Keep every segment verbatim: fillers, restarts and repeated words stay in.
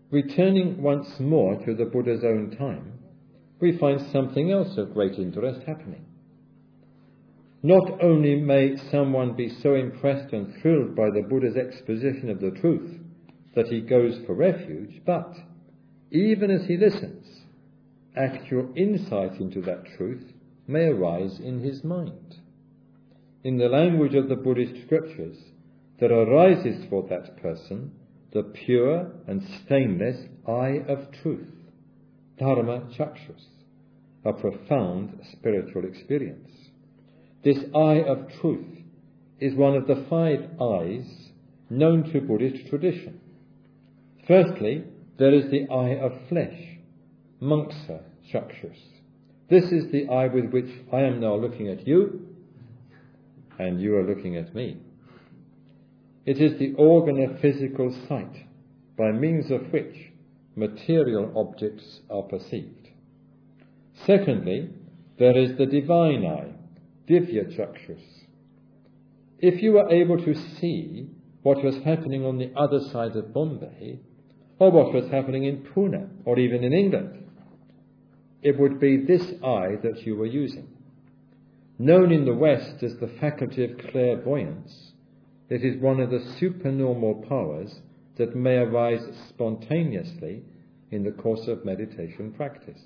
returning once more to the Buddha's own time, we find something else of great interest happening. Not only may someone be so impressed and thrilled by the Buddha's exposition of the truth that he goes for refuge, but even as he listens, actual insight into that truth may arise in his mind. In the language of the Buddhist scriptures, there arises for that person the pure and stainless eye of truth, dharma chakshus, a profound spiritual experience. This eye of truth is one of the five eyes known to Buddhist tradition. Firstly, there is the eye of flesh, Mangsa chakshus. This is the eye with which I am now looking at you, and you are looking at me. It is the organ of physical sight, by means of which material objects are perceived. Secondly, there is the divine eye, Divya chakshus. If you were able to see what was happening on the other side of Bombay, or what was happening in Pune, or even in England, it would be this eye that you were using. Known in the West as the faculty of clairvoyance, it is one of the supernormal powers that may arise spontaneously in the course of meditation practice.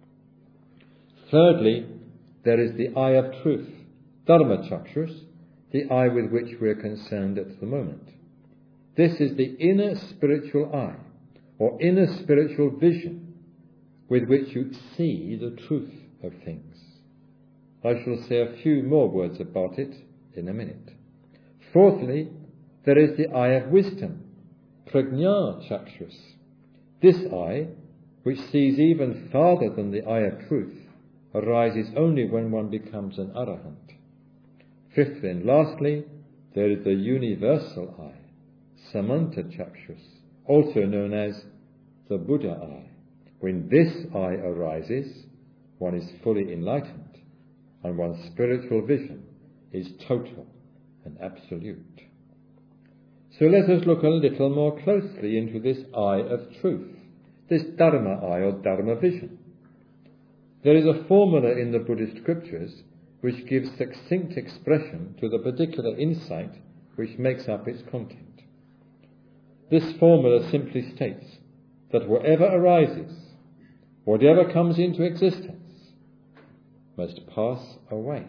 Thirdly, there is the eye of truth, Dharma chakshus, the eye with which we are concerned at the moment. This is the inner spiritual eye, or inner spiritual vision, with which you see the truth of things. I shall say a few more words about it in a minute. Fourthly, there is the eye of wisdom, Prajna chakshus. This eye, which sees even farther than the eye of truth, arises only when one becomes an arahant. Fifthly and lastly, there is the universal eye, Samanta chakshus, also known as the Buddha eye. When this eye arises, one is fully enlightened, and one's spiritual vision is total and absolute. So let us look a little more closely into this eye of truth, this Dharma eye or Dharma vision. There is a formula in the Buddhist scriptures which gives succinct expression to the particular insight which makes up its content. This formula simply states that whatever arises, whatever comes into existence, must pass away.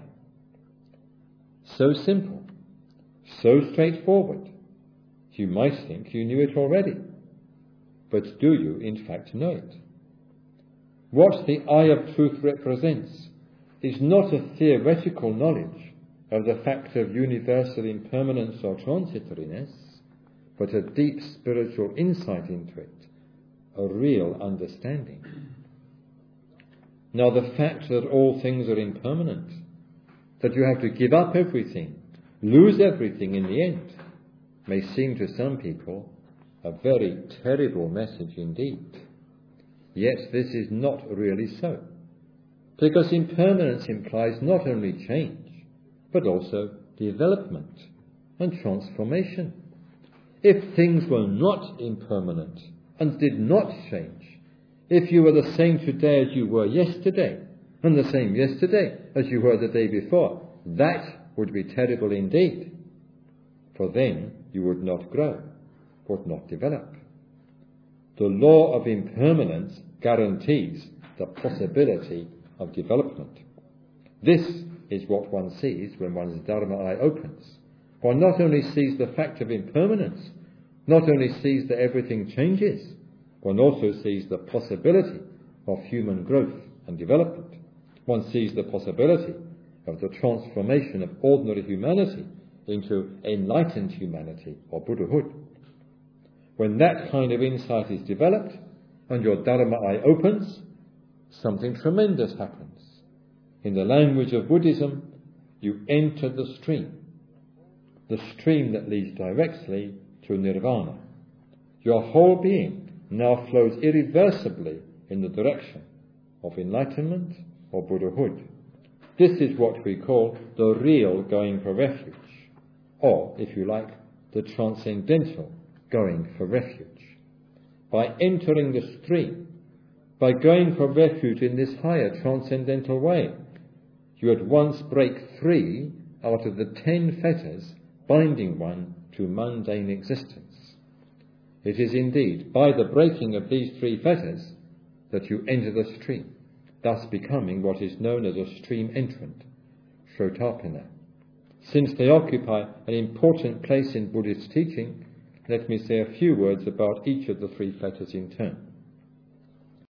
So simple, so straightforward. You might think you knew it already, but do you in fact know it? What the eye of truth represents is not a theoretical knowledge of the fact of universal impermanence or transitoriness, but a deep spiritual insight into it, a real understanding. Now, the fact that all things are impermanent, that you have to give up everything, lose everything in the end, may seem to some people a very terrible message indeed. Yet this is not really so, because impermanence implies not only change, but also development and transformation. If things were not impermanent and did not change, if you were the same today as you were yesterday, and the same yesterday as you were the day before, that would be terrible indeed, for then you would not grow, would not develop. The law of impermanence guarantees the possibility of development. This is what one sees when one's Dharma eye opens. One not only sees the fact of impermanence, not only sees that everything changes, one also sees the possibility of human growth and development. One sees the possibility of the transformation of ordinary humanity into enlightened humanity or Buddhahood. When that kind of insight is developed and your Dharma eye opens, something tremendous happens. In the language of Buddhism, you enter the stream, the stream that leads directly to Nirvana. Your whole being now flows irreversibly in the direction of enlightenment or Buddhahood. This is what we call the real going for refuge, or, if you like, the transcendental going for refuge. by entering the stream, by going for refuge in this higher transcendental way, you at once break three out of the ten fetters binding one to mundane existence. It is indeed by the breaking of these three fetters that you enter the stream, thus becoming what is known as a stream entrant, Srotapana. Since they occupy an important place in Buddhist teaching, let me say a few words about each of the three fetters in turn.